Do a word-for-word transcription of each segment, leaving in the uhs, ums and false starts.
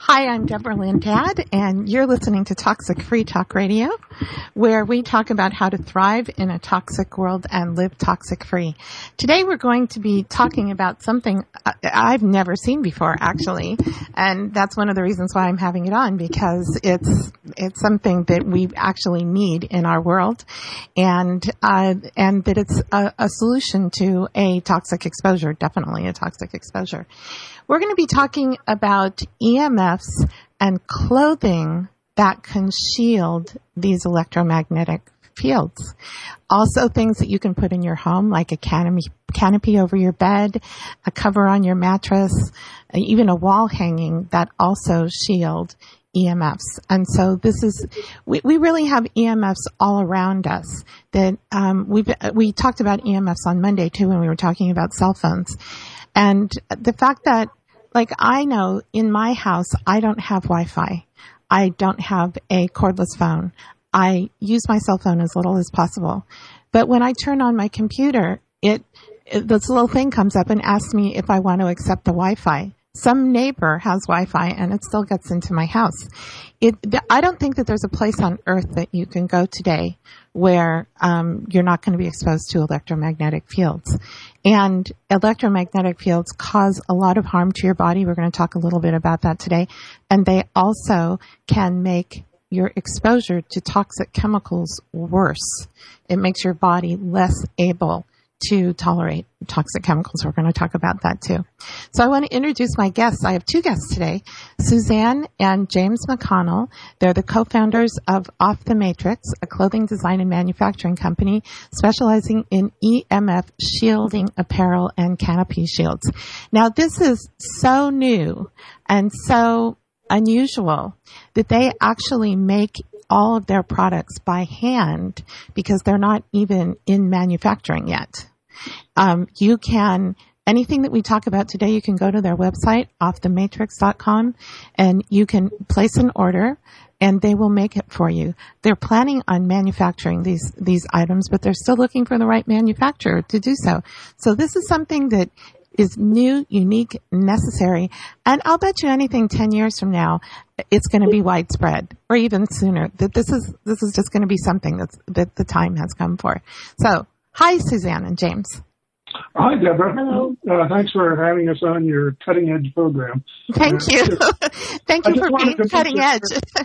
Hi, I'm Deborah Lynn Tadd, and you're listening to Toxic Free Talk Radio, where we talk about how to thrive in a toxic world and live toxic free. Today we're going to be talking about something I've never seen before, actually, and that's one of the reasons why I'm having it on, because it's it's something that we actually need in our world, and uh, and that it's a, a solution to a toxic exposure, definitely a toxic exposure. We're going to be talking about E M Fs and clothing that can shield these electromagnetic fields. Also things that you can put in your home, like a canopy, canopy over your bed, a cover on your mattress, even a wall hanging that also shield E M Fs. And so this is, we, we really have E M Fs all around us. That um, we we talked about E M Fs on Monday too when we were talking about cell phones. And the fact that, like, I know in my house, I don't have Wi-Fi. I don't have a cordless phone. I use my cell phone as little as possible. But when I turn on my computer, it, it this little thing comes up and asks me if I want to accept the Wi-Fi. Some neighbor has Wi-Fi and it still gets into my house. It, I don't think that there's a place on earth that you can go today where um, you're not going to be exposed to electromagnetic fields. And electromagnetic fields cause a lot of harm to your body. We're going to talk a little bit about that today. And they also can make your exposure to toxic chemicals worse. It makes your body less able to tolerate toxic chemicals. We're going to talk about that too. So I want to introduce my guests. I have two guests today, Suzanne and James McConnell. They're the co-founders of Off the Matrix, a clothing design and manufacturing company specializing in E M F shielding apparel and canopy shields. Now, this is so new and so unusual that they actually make all of their products by hand because they're not even in manufacturing yet. Um, you can, anything that we talk about today, you can go to their website, off the matrix dot com, and you can place an order and they will make it for you. They're planning on manufacturing these, these items, but they're still looking for the right manufacturer to do so. So this is something that is new, unique, necessary, and I'll bet you anything ten years from now, it's going to be widespread, or even sooner. That this is this is just going to be something that's that the time has come for. So, hi, Suzanne and James. Hi, Deborah. Hello. Uh, thanks for having us on your cutting edge program. Thank uh, you. Thank you for being cutting edge.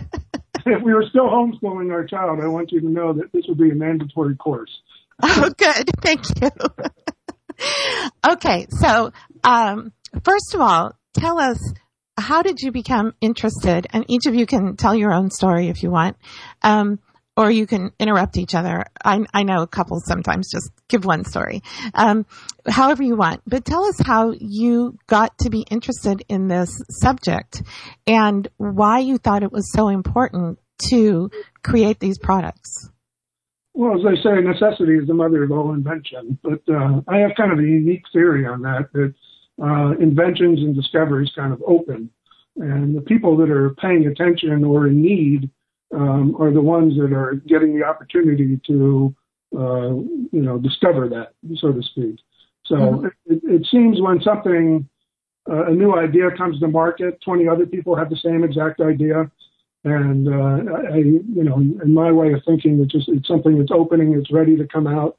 If we were still homeschooling our child, I want you to know that this would be a mandatory course. Oh, good. Thank you. Okay, so um, first of all, tell us, how did you become interested? And each of you can tell your own story if you want, um, or you can interrupt each other. I, I know couples sometimes just give one story, um, however you want. But tell us how you got to be interested in this subject and why you thought it was so important to create these products. Well, as they say, necessity is the mother of all invention. But uh, I have kind of a unique theory on that, that uh, inventions and discoveries kind of open. And the people that are paying attention or in need um, are the ones that are getting the opportunity to, uh, you know, discover that, so to speak. So mm-hmm. it, it seems when something, uh, a new idea comes to market, twenty other people have the same exact idea. And, uh, I, you know, in my way of thinking, it's just, it's something that's opening, it's ready to come out.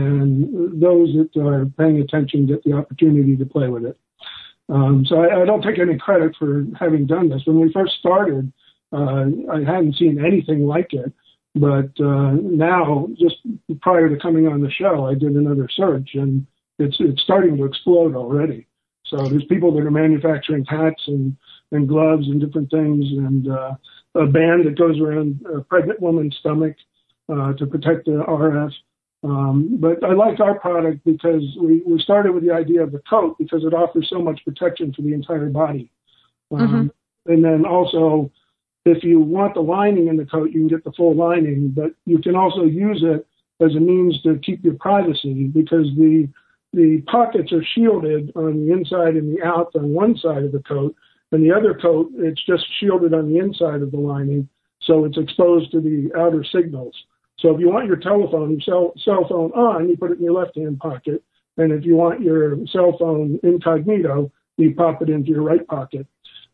And those that are paying attention get the opportunity to play with it. Um, so I, I don't take any credit for having done this. When we first started, uh, I hadn't seen anything like it. But, uh, now, just prior to coming on the show, I did another search and it's, it's starting to explode already. So there's people that are manufacturing hats and, and gloves and different things, and, uh, a band that goes around a pregnant woman's stomach uh, to protect the R F. Um, but I like our product because we, we started with the idea of the coat because it offers so much protection for the entire body. Um, mm-hmm. And then also, if you want the lining in the coat, you can get the full lining, but you can also use it as a means to keep your privacy because the the pockets are shielded on the inside and the out on one side of the coat. And the other coat, it's just shielded on the inside of the lining, so it's exposed to the outer signals. So if you want your telephone, your cell, cell phone on, you put it in your left-hand pocket. And if you want your cell phone incognito, you pop it into your right pocket.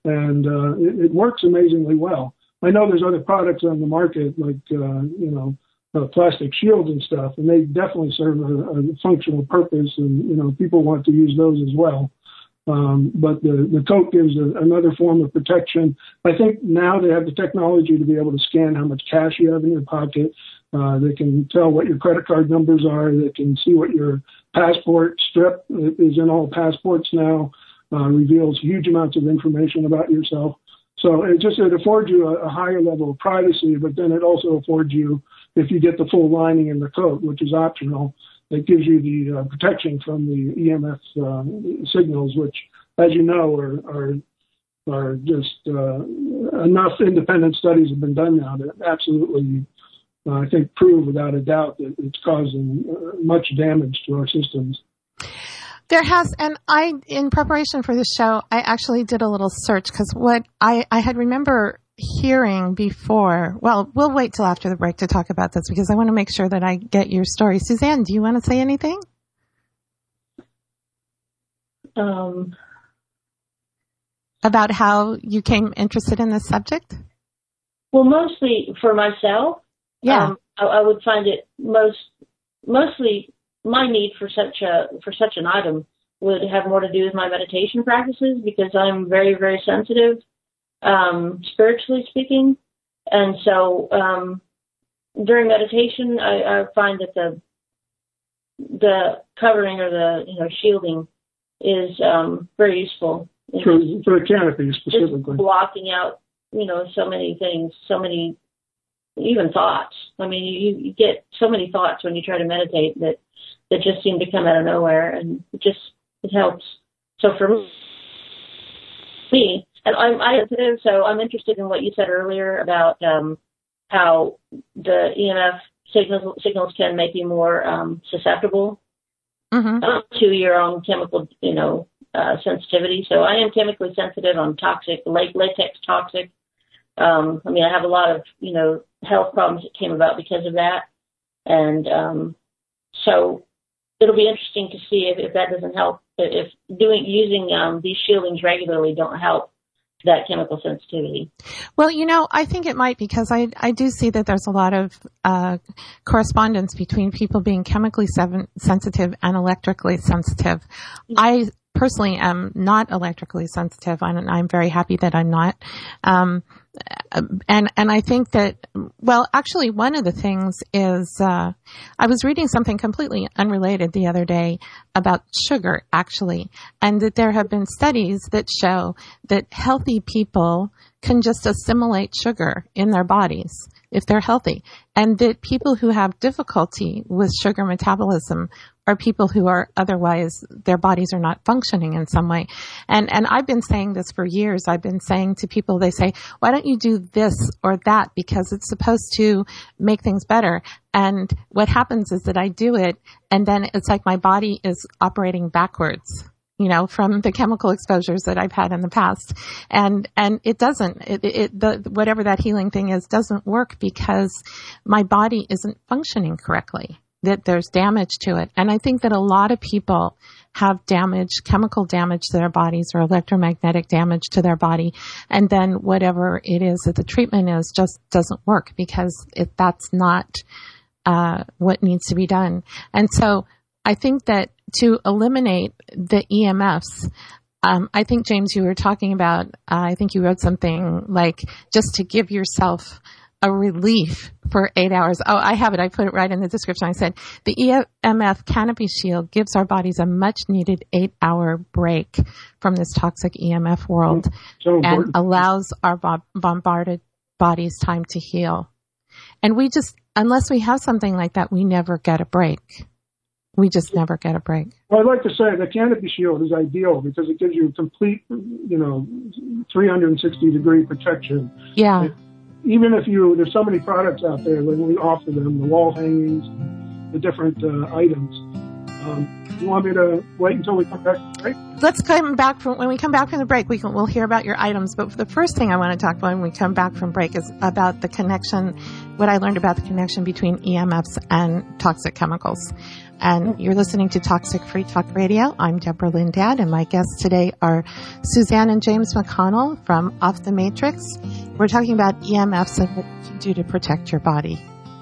and uh, it, it works amazingly well. I know there's other products on the market like, uh, you know, uh, plastic shields and stuff, and they definitely serve a, a functional purpose, and, you know, people want to use those as well. Um, but the, the coat gives a, another form of protection. I think now they have the technology to be able to scan how much cash you have in your pocket. Uh, they can tell what your credit card numbers are. They can see what your passport strip is in all passports now, uh, reveals huge amounts of information about yourself. So it just, it affords you a, a higher level of privacy, but then it also affords you, if you get the full lining in the coat, which is optional, it gives you the uh, protection from the E M F uh, signals, which, as you know, are are, are just uh, enough independent studies have been done now to absolutely, uh, I think, prove without a doubt that it's causing uh, much damage to our systems. There has, and I, in preparation for this show, I actually did a little search because what I, I had remember hearing before, well, we'll wait till after the break to talk about this because I want to make sure that I get your story. Suzanne, do you want to say anything? Um, about how you came interested in this subject? Well, mostly for myself. Yeah. Um, I, I would find it most, mostly my need for such a, for such an item would have more to do with my meditation practices because I'm very, very sensitive. Um, spiritually speaking. And so, um, during meditation, I, I find that the, the covering or the, you know, shielding is, um, very useful. For, for the canopy specifically. Just blocking out, you know, so many things, so many, even thoughts. I mean, you, you get so many thoughts when you try to meditate that, that just seem to come out of nowhere, and it just, it helps. So for me, and I'm I sensitive, so I'm interested in what you said earlier about um, how the E M F signals signals can make you more um, susceptible mm-hmm. uh, to your own chemical, you know, uh, sensitivity. So I am chemically sensitive. I'm toxic, latex toxic. Um, I mean, I have a lot of, you know, health problems that came about because of that, and um, so it'll be interesting to see if, if that doesn't help. If doing using um, these shieldings regularly don't help that chemical sensitivity. Well, you know, I think it might because I I do see that there's a lot of uh, correspondence between people being chemically seven, sensitive and electrically sensitive. Mm-hmm. I personally am not electrically sensitive, and I'm very happy that I'm not. Um, and and I think that, well, actually, one of the things is uh, I was reading something completely unrelated the other day about sugar, actually, and that there have been studies that show that healthy people can just assimilate sugar in their bodies if they're healthy, and that people who have difficulty with sugar metabolism are people who are otherwise, their bodies are not functioning in some way. And, and I've been saying this for years. I've been saying to people, they say, why don't you do this or that? Because it's supposed to make things better. And what happens is that I do it, and then it's like my body is operating backwards, you know, from the chemical exposures that I've had in the past. And, and it doesn't, it, it, the, whatever that healing thing is doesn't work because my body isn't functioning correctly, that there's damage to it. And I think that a lot of people have damage, chemical damage to their bodies or electromagnetic damage to their body. And then whatever it is that the treatment is just doesn't work because it, that's not, uh, what needs to be done. And so I think that to eliminate the E M Fs, um, I think, James, you were talking about, uh, I think you wrote something like just to give yourself a relief for eight hours. Oh, I have it. I put it right in the description. I said, the E M F canopy shield gives our bodies a much needed eight hour break from this toxic E M F world so and allows our bo- bombarded bodies time to heal. And we just, unless we have something like that, we never get a break. We just never get a break. Well, I'd like to say the canopy shield is ideal because it gives you complete, you know, three hundred sixty degree protection. Yeah. It, even if you, there's so many products out there when we offer them, the wall hangings, the different uh, items. Um, you want me to wait until we come back from the break? Let's come back from, when we come back from the break, we can, we'll hear about your items. But the first thing I want to talk about when we come back from break is about the connection, what I learned about the connection between E M Fs and toxic chemicals. And you're listening to Toxic Free Talk Radio. I'm Deborah Lindad, and my guests today are Suzanne and James McConnell from Off the Matrix. We're talking about E M Fs and what you can do to protect your body.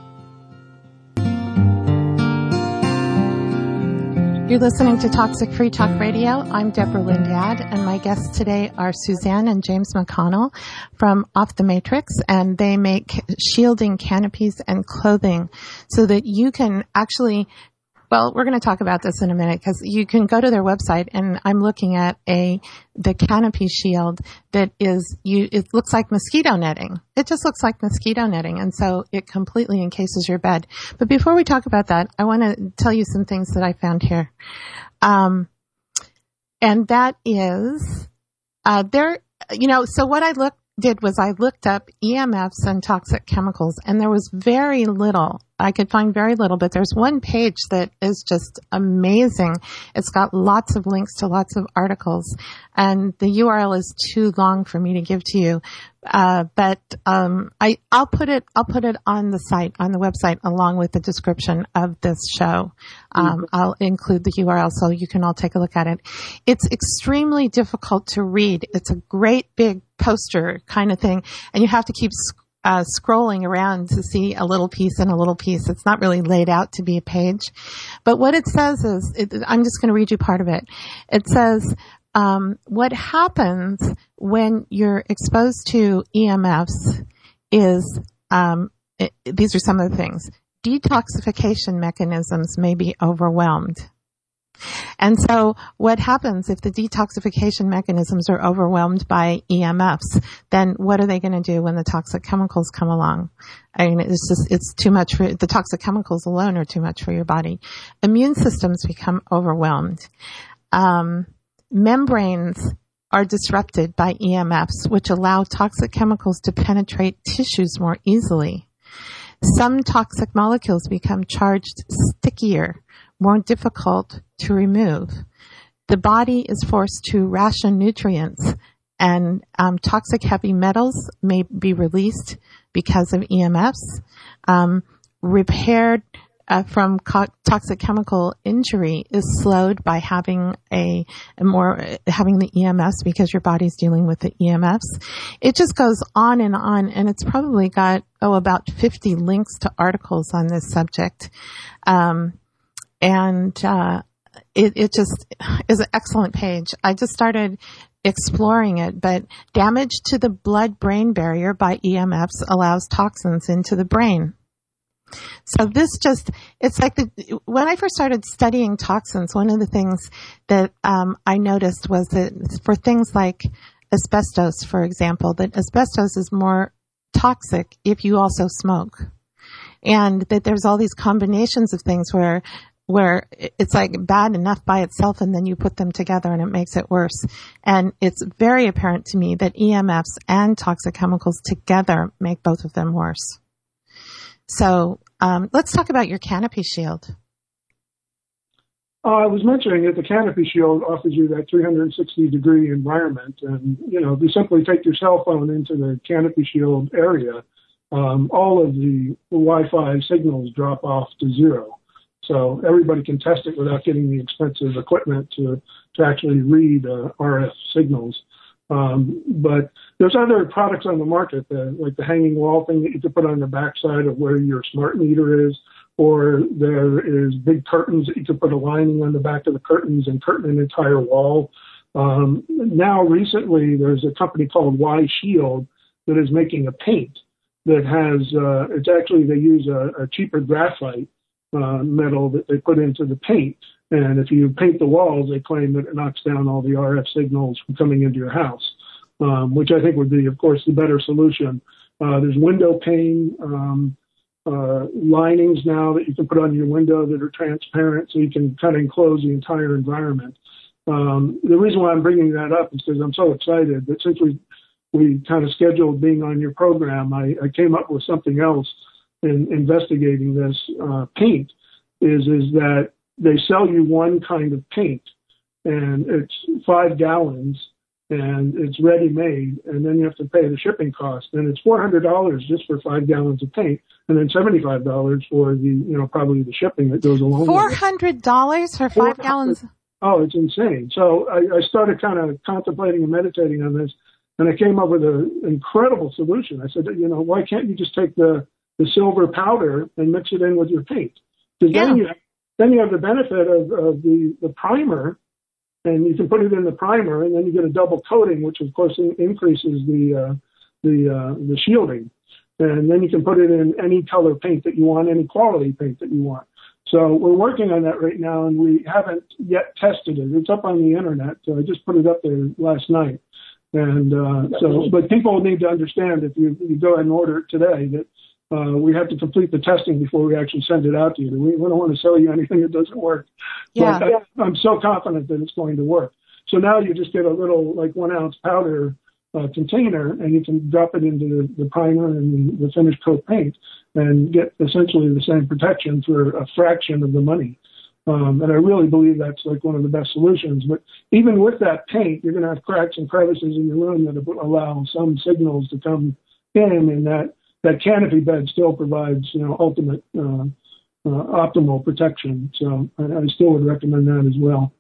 You're listening to Toxic Free Talk Radio. I'm Deborah Lindad, and my guests today are Suzanne and James McConnell from Off the Matrix, and they make shielding canopies and clothing so that you can actually, well, we're going to talk about this in a minute because you can go to their website, and I'm looking at a the canopy shield that is you. It looks like mosquito netting. It just looks like mosquito netting, and so it completely encases your bed. But before we talk about that, I want to tell you some things that I found here, um, and that is uh, there. You know, so what I looked did was I looked up E M Fs and toxic chemicals, and there was very little. I could find very little, but there's one page that is just amazing. It's got lots of links to lots of articles, and the U R L is too long for me to give to you. Uh, but, um, I, I'll put it, I'll put it on the site, on the website, along with the description of this show. Um, I'll include the U R L so you can all take a look at it. It's extremely difficult to read. It's a great big poster kind of thing, and you have to keep Uh, scrolling around to see a little piece and a little piece. It's not really laid out to be a page. But what it says is, it, I'm just going to read you part of it. It says, um, what happens when you're exposed to E M Fs is, um, it, these are some of the things. Detoxification mechanisms may be overwhelmed. And so what happens if the detoxification mechanisms are overwhelmed by E M Fs? Then what are they going to do when the toxic chemicals come along? I mean, it's just, it's too much for, the toxic chemicals alone are too much for your body. Immune systems become overwhelmed. Um, membranes are disrupted by E M Fs, which allow toxic chemicals to penetrate tissues more easily. Some toxic molecules become charged stickier, more difficult to remove. The body is forced to ration nutrients, and um, toxic heavy metals may be released because of E M Fs. Um, repaired uh, from co- toxic chemical injury is slowed by having a, a more having the E M Fs because your body's dealing with the E M Fs. It just goes on and on, and it's probably got oh about fifty links to articles on this subject. Um, And, uh, it, it just is an excellent page. I just started exploring it, but damage to the blood-brain barrier by E M Fs allows toxins into the brain. So this just, it's like the, when I first started studying toxins, one of the things that, um, I noticed was that for things like asbestos, for example, that asbestos is more toxic if you also smoke. And that there's all these combinations of things where where it's like bad enough by itself, and then you put them together and it makes it worse. And it's very apparent to me that E M Fs and toxic chemicals together make both of them worse. So um, let's talk about your canopy shield. Uh, I was mentioning that the canopy shield offers you that three hundred sixty degree environment. And, you know, if you simply take your cell phone into the canopy shield area, um, all of the Wi-Fi signals drop off to zero. So everybody can test it without getting the expensive equipment to, to actually read uh, R F signals. Um, but there's other products on the market, that, like the hanging wall thing that you can put on the backside of where your smart meter is, or there is big curtains that you can put a lining on the back of the curtains and curtain an entire wall. Um, now, recently, there's a company called Y Shield that is making a paint that has, uh, it's actually, they use a, a cheaper graphite Uh, metal that they put into the paint. And if you paint the walls, they claim that it knocks down all the R F signals from coming into your house, um, which I think would be, of course, the better solution. Uh, there's window pane um, uh, linings now that you can put on your window that are transparent, so you can kind of enclose the entire environment. Um, the reason why I'm bringing that up is because I'm so excited that since we we kind of scheduled being on your program, I, I came up with something else in investigating this uh, paint, is is that they sell you one kind of paint, and it's five gallons, and it's ready-made, and then you have to pay the shipping cost, and it's four hundred dollars just for five gallons of paint, and then seventy-five dollars for the, you know, probably the shipping that goes along with it. four hundred dollars for five gallons? Oh, it's insane. So I, I started kind of contemplating and meditating on this, and I came up with an incredible solution. I said, you know, why can't you just take the, the silver powder and mix it in with your paint? Because Yeah. then you then you have the benefit of, of the, the primer, and you can put it in the primer, and then you get a double coating, which of course in, increases the uh, the uh, the shielding. And then you can put it in any color paint that you want, any quality paint that you want. So we're working on that right now, and we haven't yet tested it. It's up on the internet. So I just put it up there last night. And uh, so, but people need to understand, if you, you go ahead and order it today, that uh, we have to complete the testing before we actually send it out to you. We, we don't want to sell you anything that doesn't work. Yeah. But I, I'm so confident that it's going to work. So now you just get a little, like one ounce powder uh, container, and you can drop it into the, the primer and the, the finished coat paint, and get essentially the same protection for a fraction of the money. Um, and I really believe that's like one of the best solutions. But even with that paint, you're going to have cracks and crevices in your room that allow some signals to come in, and that, that canopy bed still provides, you know, ultimate uh, uh, optimal protection. So I, I still would recommend that as well.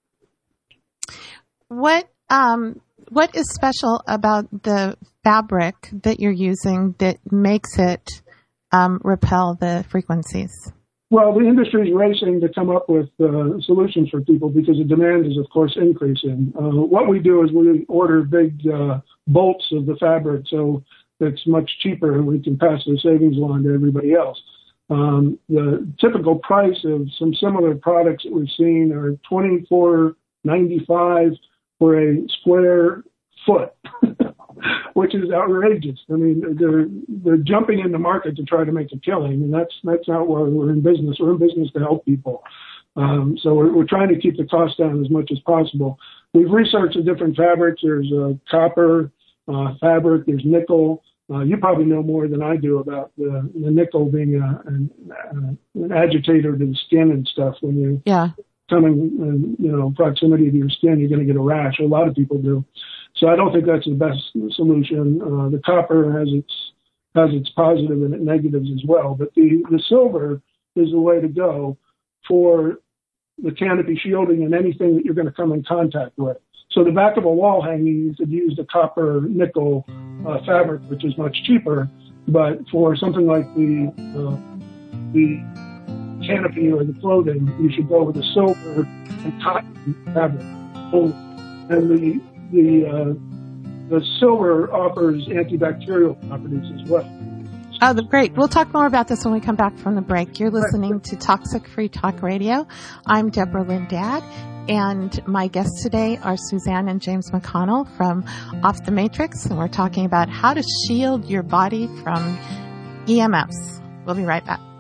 What um what is special about the fabric that you're using that makes it um, repel the frequencies? Well, the industry is racing to come up with uh, solutions for people because the demand is, of course, increasing. Uh, what we do is we order big uh, bolts of the fabric, so it's much cheaper, and we can pass the savings along to everybody else. Um, the typical price of some similar products that we've seen are twenty-four ninety-five for a square foot, which is outrageous. I mean, they're they're jumping in the market to try to make a killing, and that's that's not why we're in business. We're in business to help people. Um, so we're, we're trying to keep the cost down as much as possible. We've researched the different fabrics. There's uh, copper uh, fabric. There's nickel. Uh, you probably know more than I do about the, the nickel being a, an, uh, an agitator to the skin and stuff. When you Yeah. come in, in, you know, proximity to your skin, you're going to get a rash. A lot of people do. So I don't think that's the best solution. Uh, the copper has its has its positive and negatives as well, but the, the silver is the way to go for the canopy shielding and anything that you're going to come in contact with. So the back of a wall hanging, you could use the copper nickel uh, fabric, which is much cheaper. But for something like the uh, the canopy or the clothing, you should go with the silver and cotton fabric. So, and the the uh, the silver offers antibacterial properties as well. Oh, great. We'll talk more about this when we come back from the break. You're listening to Toxic Free Talk Radio. I'm Deborah Lindad, and my guests today are Suzanne and James McConnell from Off the Matrix, and we're talking about how to shield your body from E M Fs. We'll be right back.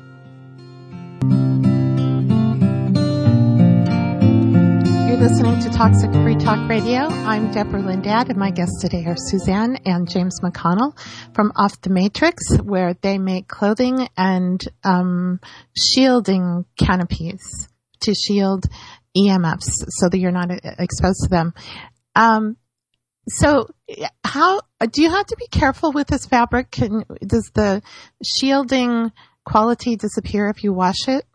Listening to Toxic Free Talk Radio. I'm Deborah Lindad, and my guests today are Suzanne and James McConnell from Off the Matrix, where they make clothing and um, shielding canopies to shield E M Fs so that you're not exposed to them. Um, so, how do you have to be careful with this fabric? Can, does the shielding quality disappear if you wash it?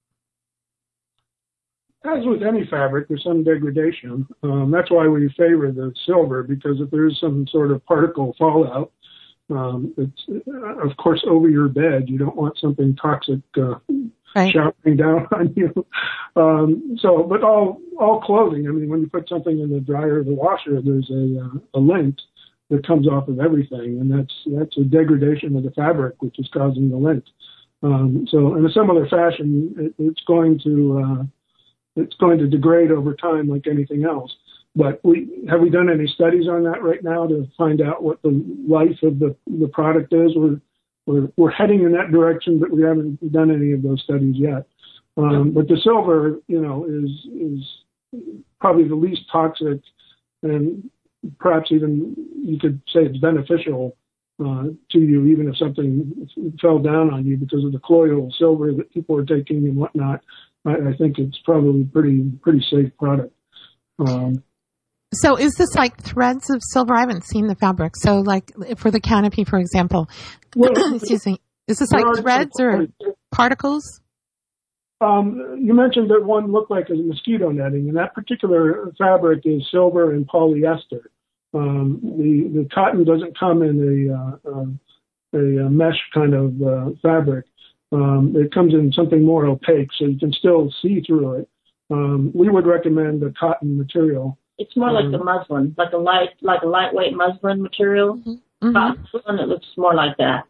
As with any fabric, there's some degradation. Um, that's why we favor the silver, because if there's some sort of particle fallout, um, it's, uh, of course, over your bed. You don't want something toxic uh, right. showering down on you. Um, so, but all all clothing, I mean, when you put something in the dryer or the washer, there's a, uh, a lint that comes off of everything, and that's that's a degradation of the fabric, which is causing the lint. Um, so in a similar fashion, it, it's going to... Uh, It's going to degrade over time like anything else. But we have we done any studies on that right now to find out what the life of the, the product is? We're, we're we're heading in that direction, but we haven't done any of those studies yet. Um, but the silver, you know, is is probably the least toxic, and perhaps even you could say it's beneficial uh, to you, even if something fell down on you because of the colloidal silver that people are taking and whatnot. I, I think it's probably pretty pretty safe product. Um, So is this like threads of silver? I haven't seen the fabric. So like for the canopy, for example, well, excuse me, is this like threads or particles? Um, you mentioned that one looked like a mosquito netting, and that particular fabric is silver and polyester. Um, the the cotton doesn't come in a uh, um, a, a mesh kind of uh, fabric. Um, it comes in something more opaque, so you can still see through it. Um, we would recommend a cotton material. It's more like um, the muslin, like a light, like a lightweight muslin material. Mm-hmm. Cotton muslin, it looks more like that.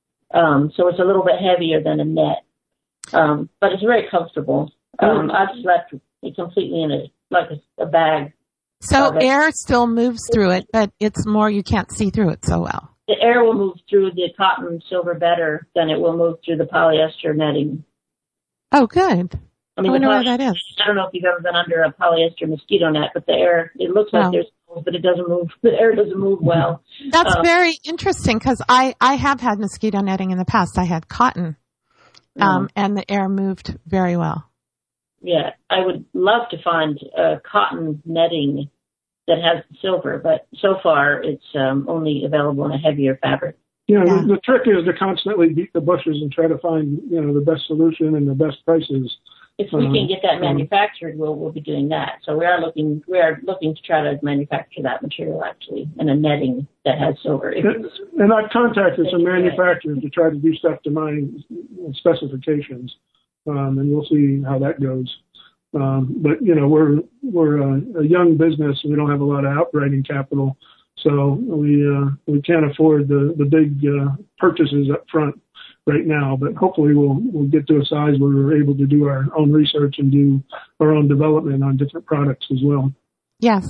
Um, so it's a little bit heavier than a net, um, but it's very comfortable. Um, I've slept completely in it, like a, a bag. So air still moves through it, but it's more you can't see through it so well. The air will move through the cotton silver better than it will move through the polyester netting. Oh, good. I mean, I wonder poly- where that is. I don't know if you've ever been under a polyester mosquito net, but the air, it looks like No. there's holes, but it doesn't move. The air doesn't move well. That's Um, very interesting because I, I have had mosquito netting in the past. I had cotton, um, and the air moved very well. Yeah, I would love to find uh, cotton netting that has silver, but so far it's um, only available in a heavier fabric. You know, Yeah. the, the trick is to constantly beat the bushes and try to find, you know, the best solution and the best prices. If we Um, can get that um, manufactured, we'll we'll be doing that. So we are looking we are looking to try to manufacture that material actually in a netting that has silver. If And, it's- and I've contacted some manufacturers to try to do stuff to my specifications, um, and we'll see how that goes. Um, but you know, we're we're a, a young business. We don't have a lot of outrighting capital, so we uh, we can't afford the the big uh, purchases up front right now. But hopefully, we'll we'll get to a size where we're able to do our own research and do our own development on different products as well. Yes.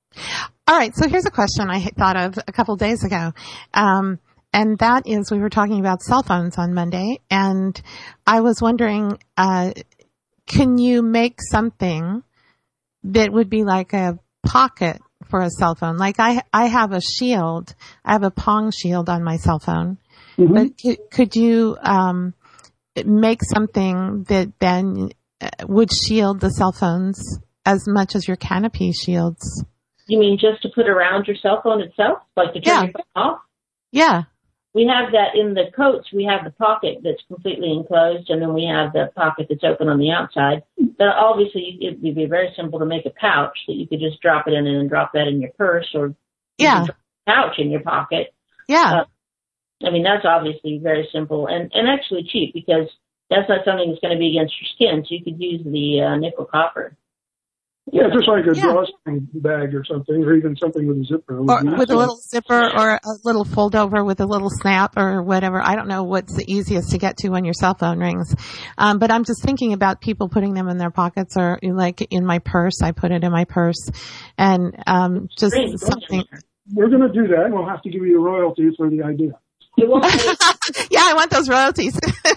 All right. So here's a question I had thought of a couple days ago. Um, and that is, we were talking about cell phones on Monday, and I was wondering, uh, can you make something that would be like a pocket for a cell phone? Like I, I have a shield. I have a Pong shield on my cell phone. Mm-hmm. But could, could you, um, make something that then uh, would shield the cell phones as much as your canopy shields? You mean just to put around your cell phone itself, like to turn Yeah. your phone off? Yeah. We have that in the coats. We have the pocket that's completely enclosed, and then we have the pocket that's open on the outside. But obviously, it would be very simple to make a pouch that you could just drop it in and then drop that in your purse, or you Yeah. can drop a pouch in your pocket. Yeah. Uh, I mean, that's obviously very simple and, and actually cheap, because that's not something that's going to be against your skin. So you could use the uh, nickel copper. Yeah, just like a Yeah. drawstring bag or something, or even something with a zipper. Or would be with a useful. little zipper or a little fold over with a little snap or whatever. I don't know what's the easiest to get to when your cell phone rings. Um, but I'm just thinking about people putting them in their pockets, or like in my purse. I put it in my purse, and um, just Great. something. We're going to do that, and we'll have to give you a royalty for the idea. It won't take- Yeah, I want those royalties.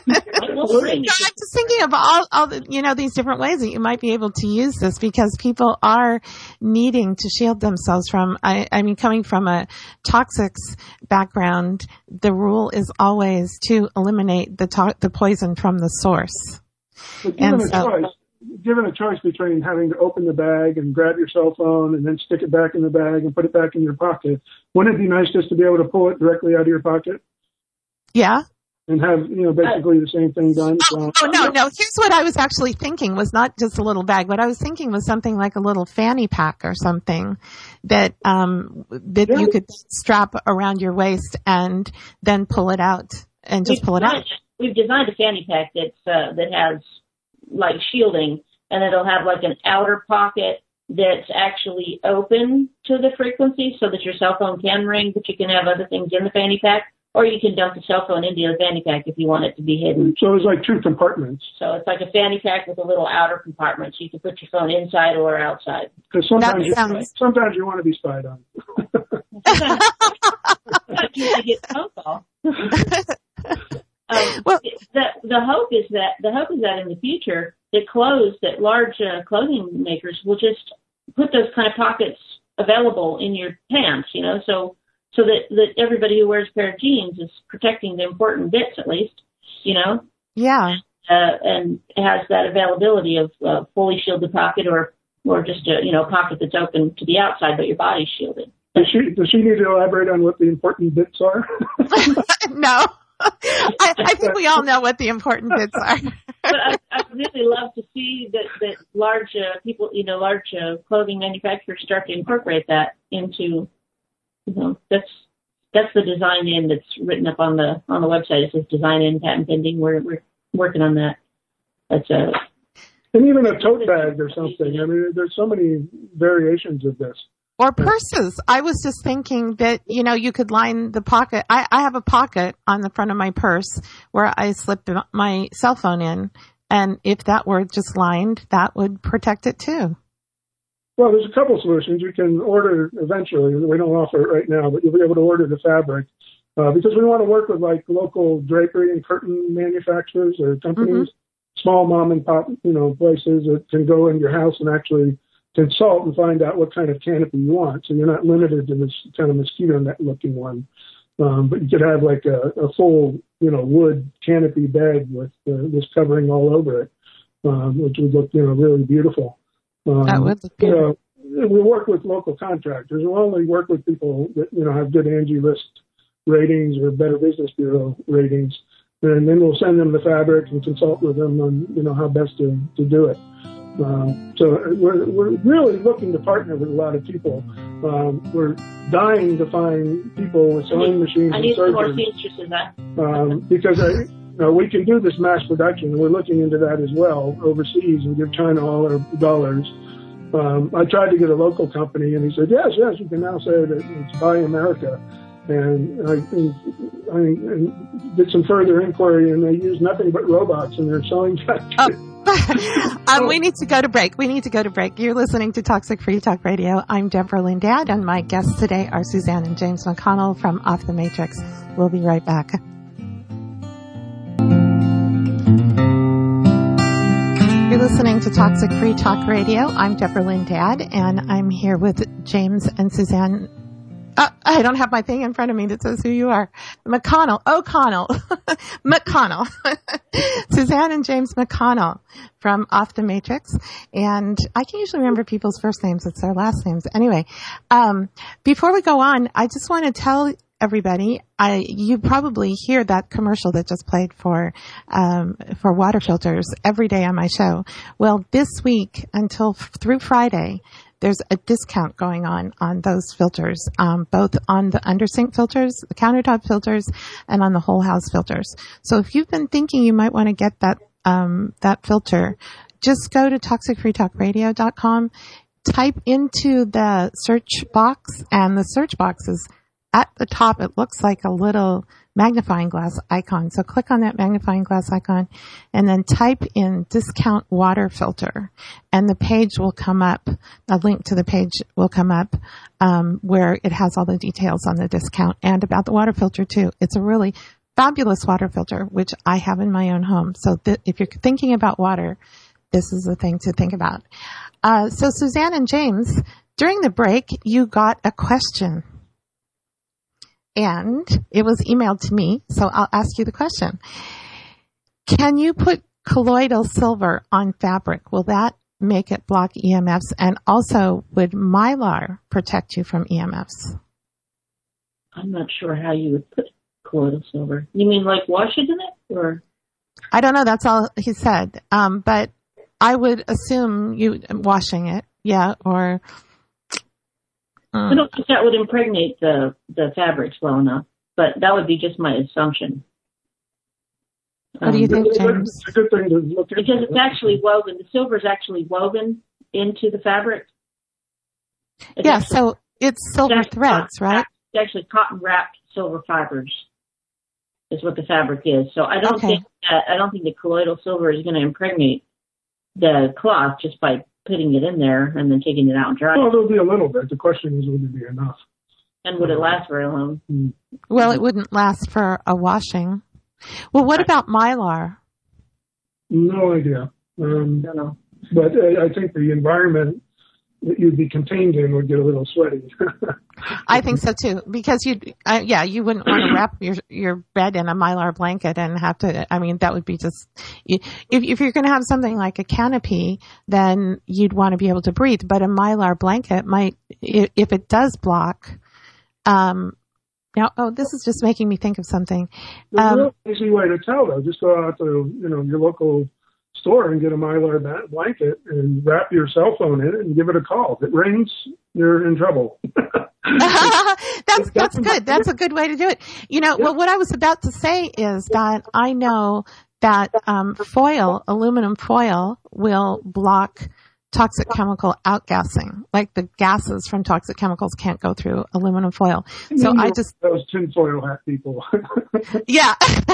it won't bring No, I'm just thinking of all, all the, you know, these different ways that you might be able to use this, because people are needing to shield themselves from, I, I mean, coming from a toxics background, the rule is always to eliminate the to- the poison from the source. But given And a so- choice, given a choice between having to open the bag and grab your cell phone and then stick it back in the bag and put it back in your pocket, wouldn't it be nice just to be able to pull it directly out of your pocket Yeah. and have, you know, basically the same thing done? Oh, So, oh, no, no. Here's what I was actually thinking was not just a little bag. What I was thinking was something like a little fanny pack or something that, um, that Yeah. you could strap around your waist and then pull it out and just We've pull it out. designed- We've designed a fanny pack that's, uh, that has like shielding, and it'll have like an outer pocket that's actually open to the frequency so that your cell phone can ring, but you can have other things in the fanny pack, or you can dump the cell phone into the fanny pack if you want it to be hidden. so it's like two compartments. So it's like a fanny pack with a little outer compartment, so you can put your phone inside or outside. Because sometimes, That you, sounds- sometimes you want to be spied on. Sometimes you get a phone call. Um, Well- the the hope is that the hope is that in the future, that clothes that large uh, clothing makers will just put those kind of pockets available in your pants. You know, so so that that everybody who wears a pair of jeans is protecting the important bits at least. You know. Yeah. uh, and has that availability of uh, fully shielded pocket or or just a you know pocket that's open to the outside, but your body's shielded. Does she does she need to elaborate on what the important bits are? No. I, I think we all know what the important bits are. But I, I'd really love to see that, that large uh, people, you know, large uh, clothing manufacturers start to incorporate that into, you know, that's that's the design in that's written up on the on the website. It says design in patent pending. We're we're working on that. That's a and even a tote bag or something. I mean, there's so many variations of this. Or purses. I was just thinking that, you know, you could line the pocket. I, I have a pocket on the front of my purse where I slip my cell phone in. And if that were just lined, that would protect it too. Well, there's a couple solutions. You can order eventually. We don't offer it right now, but you'll be able to order the fabric. Uh, because we want to work with like local drapery and curtain manufacturers or companies, mm-hmm. small mom and pop, you know, places that can go in your house and actually consult and find out what kind of canopy you want. So you're not limited to this kind of mosquito net looking one. Um, but you could have like a, a full, you know, wood canopy bed with uh, this covering all over it, um, which would look, you know, really beautiful. Um, that would look beautiful. You know, we work with local contractors. We'll only work with people that, you know, have good Angie List ratings or Better Business Bureau ratings. And then we'll send them the fabric and consult with them on, you know, how best to, to do it. Um, so we're, we're really looking to partner with a lot of people. Um, we're dying to find people with sewing machines I and need some more surgeons. seamstresses, huh? Um, because I, you know, we can do this mass production, and we're looking into that as well overseas and give China all our dollars. Um, I tried to get a local company, and he said, yes, yes, you can now say that it's Buy America. And I, and I and did some further inquiry, and they use nothing but robots in their sewing factory. Oh. um, we need to go to break. We need to go to break. You're listening to Toxic Free Talk Radio. I'm Deborah Lynn Dad, and my guests today are Suzanne and James McConnell from Off the Matrix. We'll be right back. You're listening to Toxic Free Talk Radio. I'm Deborah Lynn Dad, and I'm here with James and Suzanne. Uh, I don't have my thing in front of me that says who you are. McConnell. O'Connell. McConnell. Suzanne and James McConnell from Off the Matrix. And I can usually remember people's first names. It's their last names. Anyway, um, before we go on, I just want to tell everybody, I, you probably hear that commercial that just played for, um, for water filters every day on my show. Well, this week until f- through Friday, there's a discount going on on those filters, um, both on the undersink filters, the countertop filters, and on the whole house filters. So if you've been thinking you might want to get that um, that filter, just go to toxic free talk radio dot com, type into the search box, and the search box is at the top. It looks like a little magnifying glass icon. So click on that magnifying glass icon and then type in discount water filter, and the page will come up. A link to the page will come up, um, where it has all the details on the discount and about the water filter too. It's a really fabulous water filter, which I have in my own home. So th- if you're thinking about water, this is the thing to think about. Uh, so Suzanne and James, during the break, you got a question. And it was emailed to me, so I'll ask you the question. Can you put colloidal silver on fabric? Will that make it block E M Fs? And also, would Mylar protect you from E M Fs? I'm not sure how you would put colloidal silver. You mean like wash it in it? Or I don't know. That's all he said. Um, but I would assume you washing it, yeah, or... I don't think that would impregnate the, the fabrics well enough, but that would be just my assumption. What um, do you think, James? It's a good thing to look at. Because it's actually woven. The silver is actually woven into the fabric. It's yeah, actually, so it's silver it's threads, right? It's actually cotton-wrapped silver fibers is what the fabric is. So I don't okay. think that, I don't think the colloidal silver is going to impregnate the cloth just by putting it in there and then taking it out and drying. Well, there'll be a little bit. The question is, would it be enough? And would it last very long? Well, it wouldn't last for a washing. Well, what about Mylar? No idea. Um, I don't know. But I, I think the environment that you'd be contained in would get a little sweaty. I think so too, because you, uh, yeah, you wouldn't want to wrap your your bed in a Mylar blanket and have to. I mean, that would be just. If if you're going to have something like a canopy, then you'd want to be able to breathe. But a Mylar blanket might, if it does block. Um, now, oh, this is just making me think of something. There's Um, a real easy way to tell though. Just go out to you know your local store and get a Mylar blanket and wrap your cell phone in it and give it a call. If it rings, you're in trouble. that's that's good. That's a good way to do it. You know, well, what I was about to say is that I know that um, foil, aluminum foil, will block toxic chemical outgassing. Like the gases from toxic chemicals can't go through aluminum foil. So I just those tinfoil hat people. Yeah.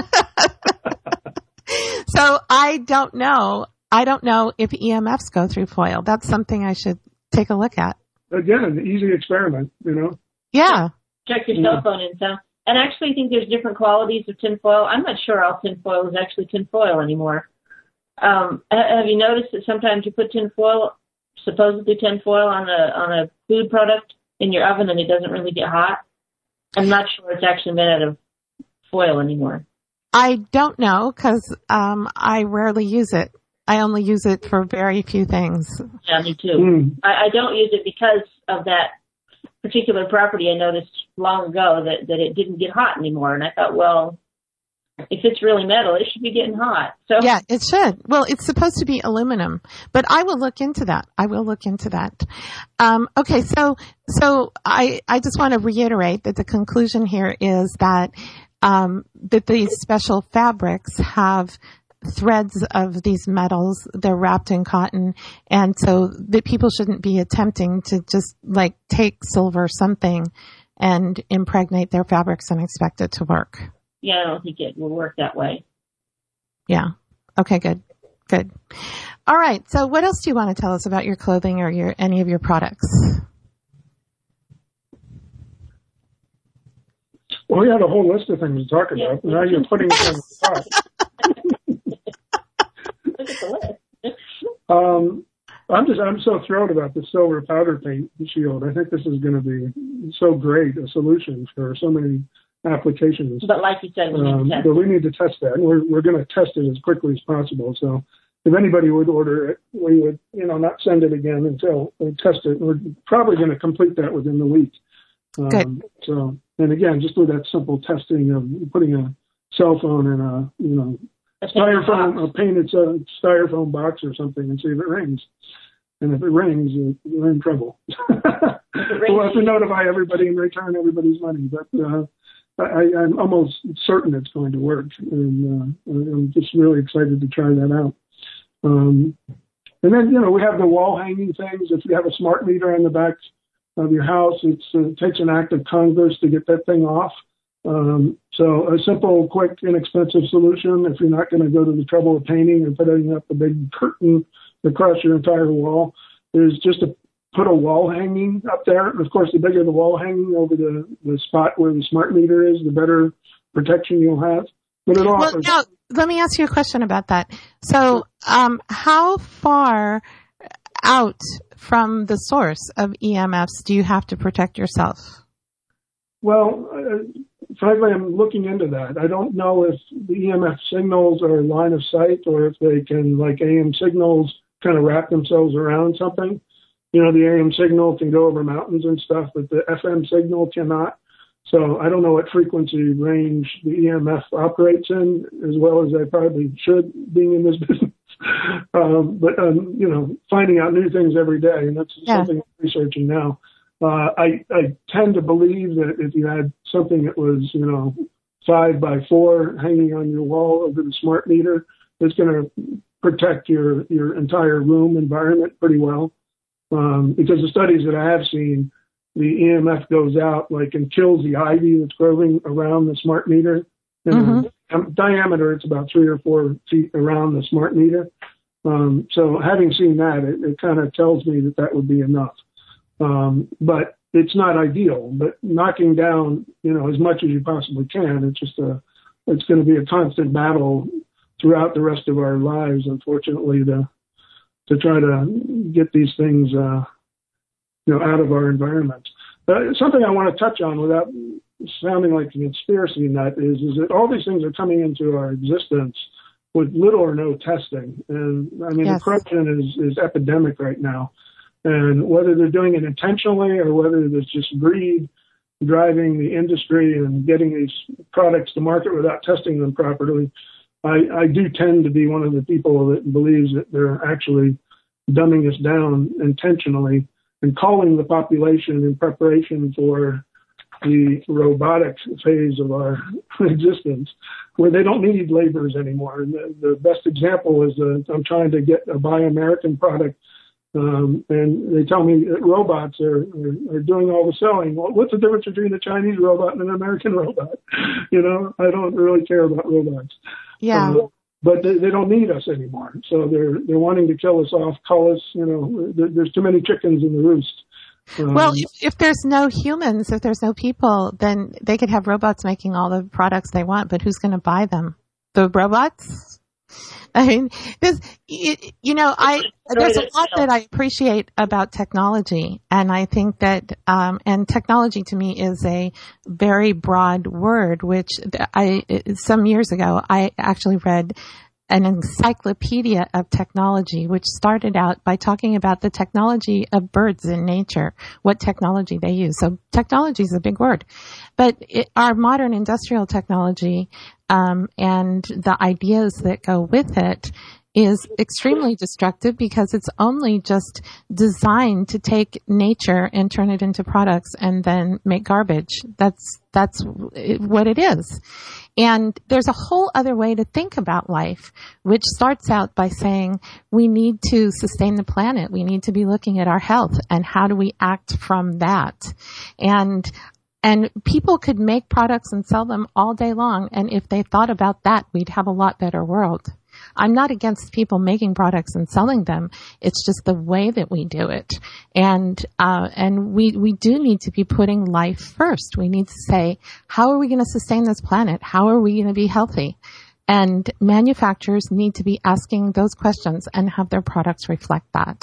So I don't know. I don't know if E M Fs go through foil. That's something I should take a look at. Again, an easy experiment, you know. Yeah. Check your cell phone and so. And I actually think there's different qualities of tinfoil. I'm not sure all tinfoil is actually tinfoil anymore. Um, have you noticed that sometimes you put tinfoil, supposedly tinfoil, on a on a food product in your oven and it doesn't really get hot? I'm not sure it's actually made out of foil anymore. I don't know because um, I rarely use it. I only use it for very few things. Yeah, me too. Mm. I, I don't use it because of that particular property. I noticed long ago that, that it didn't get hot anymore. And I thought, well, if it's really metal, it should be getting hot. So yeah, it should. Well, it's supposed to be aluminum, but I will look into that. I will look into that. Um, okay, so so I I just want to reiterate that the conclusion here is that um, that these special fabrics have threads of these metals. They're wrapped in cotton, and so that people shouldn't be attempting to just like take silver something and impregnate their fabrics and expect it to work. Yeah, I don't think it will work that way. Yeah. Okay, good. Good. All right. So what else do you want to tell us about your clothing or your any of your products? Well, we had a whole list of things to talk about. Yeah. Now you're putting it on the spot. Look at the list. Um, I'm just, I'm so thrilled about the silver powder paint shield. I think this is going to be so great a solution for so many applications. But like you said, we need Um, to test but we need to test that, and we're we're going to test it as quickly as possible. So, if anybody would order it, we would, you know, not send it again until we test it. We're probably going to complete that within the week. Um, Good. So, and again, just with that simple testing of putting a cell phone in a, you know, a painted styrofoam, box. a painted uh, styrofoam box or something, and see if it rings. And if it rings, you're in trouble. We'll have to notify everybody and return everybody's money. But uh, I, I'm almost certain it's going to work, and uh, I'm just really excited to try that out. Um, and then, you know, we have the wall hanging things. If you have a smart meter on the back of your house, it's, uh, it takes an act of Congress to get that thing off. Um, so a simple, quick, inexpensive solution, if you're not going to go to the trouble of painting and putting up a big curtain across your entire wall, is just to put a wall hanging up there. Of course, the bigger the wall hanging over the, the spot where the smart meter is, the better protection you'll have. But it Well, offers. now, let me ask you a question about that. So, um, how far out from the source of E M Fs do you have to protect yourself? Well, uh, frankly, I'm looking into that. I don't know if the E M F signals are line of sight or if they can, like A M signals, kind of wrap themselves around something. You know, the A M signal can go over mountains and stuff, but the F M signal cannot. So I don't know what frequency range the E M F operates in, as well as I probably should, being in this business. um, but, um, you know, finding out new things every day, and that's Yeah. something I'm researching now. Uh, I, I tend to believe that if you had something that was, you know, five by four hanging on your wall over the smart meter, it's going to protect your, your entire room environment pretty well. Um, because the studies that I have seen, the E M F goes out like and kills the ivy that's growing around the smart meter. In Mm-hmm. the diameter, it's about three or four feet around the smart meter. Um, so having seen that, it, it kind of tells me that that would be enough. Um, but it's not ideal, but knocking down, you know, as much as you possibly can, it's just a, it's going to be a constant battle throughout the rest of our lives, unfortunately, to, to try to get these things, uh, you know, out of our environment. Uh, something I want to touch on without sounding like a conspiracy nut is, is that all these things are coming into our existence with little or no testing. And I mean, yes. The corruption is, is epidemic right now. And whether they're doing it intentionally or whether it's just greed driving the industry and getting these products to market without testing them properly, I, I do tend to be one of the people that believes that they're actually dumbing us down intentionally and calling the population in preparation for the robotic phase of our existence, where they don't need laborers anymore. And the, the best example is uh, I'm trying to get a Buy American product, um, and they tell me that robots are, are, are doing all the selling. Well, what's the difference between a Chinese robot and an American robot? You know, I don't really care about robots. Yeah. Uh, but they, they don't need us anymore. So they're they're wanting to kill us off, call us, you know, there, there's too many chickens in the roost. Um, well, if, if there's no humans, if there's no people, then they could have robots making all the products they want, but who's going to buy them? The robots? I mean, this, it, you know, I, there's a lot that I appreciate about technology, and I think that, um, and technology to me is a very broad word, which I, some years ago, I actually read an encyclopedia of technology, which started out by talking about the technology of birds in nature, what technology they use. So technology is a big word, but it, our modern industrial technology, um, and the ideas that go with it is extremely destructive because it's only just designed to take nature and turn it into products and then make garbage. That's, that's what it is. And there's a whole other way to think about life, which starts out by saying we need to sustain the planet. We need to be looking at our health and how do we act from that. And And people could make products and sell them all day long. And if they thought about that, we'd have a lot better world. I'm not against people making products and selling them. It's just the way that we do it. And, uh, and we, we do need to be putting life first. We need to say, how are we going to sustain this planet? How are we going to be healthy? And manufacturers need to be asking those questions and have their products reflect that.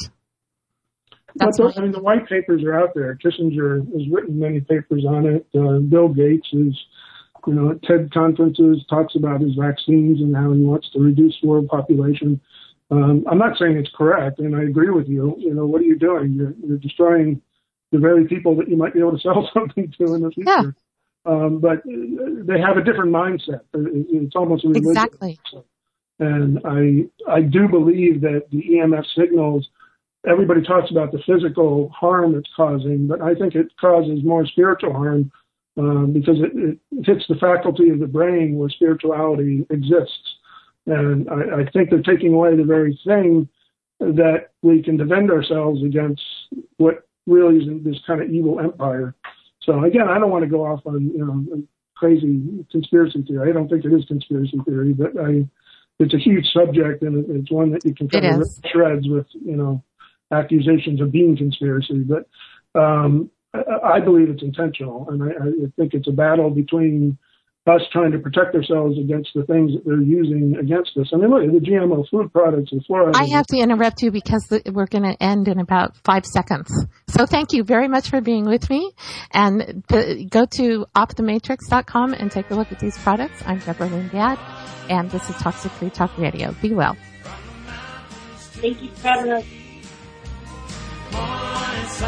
But those, I mean, the white papers are out there. Kissinger has written many papers on it. Uh, Bill Gates is, you know, at TED conferences talks about his vaccines and how he wants to reduce world population. Um, I'm not saying it's correct, and I agree with you. You know, what are you doing? You're, you're destroying the very people that you might be able to sell something to in the future. Yeah. Um, but they have a different mindset. It's almost a religion. Exactly. And I, I do believe that the E M F signals, everybody talks about the physical harm it's causing, but I think it causes more spiritual harm um, because it, it hits the faculty of the brain where spirituality exists. And I, I think they're taking away the very thing that we can defend ourselves against what really is this kind of evil empire. So again, I don't want to go off on, you know, crazy conspiracy theory. I don't think it is conspiracy theory, but I, it's a huge subject, and it's one that you can kind of rip to shreds with, you know, accusations of being conspiracy. But um, I, I believe it's intentional, and I, I think it's a battle between us trying to protect ourselves against the things that they're using against us. I mean, look at the G M O food products and fluoride. I have to interrupt you because the, we're going to end in about five seconds. So thank you very much for being with me. And the, go to optomatrix dot com and take a look at these products. I'm Deborah Lynn Gadd, and this is Toxic Free Talk Radio. Be well. Thank you for having us.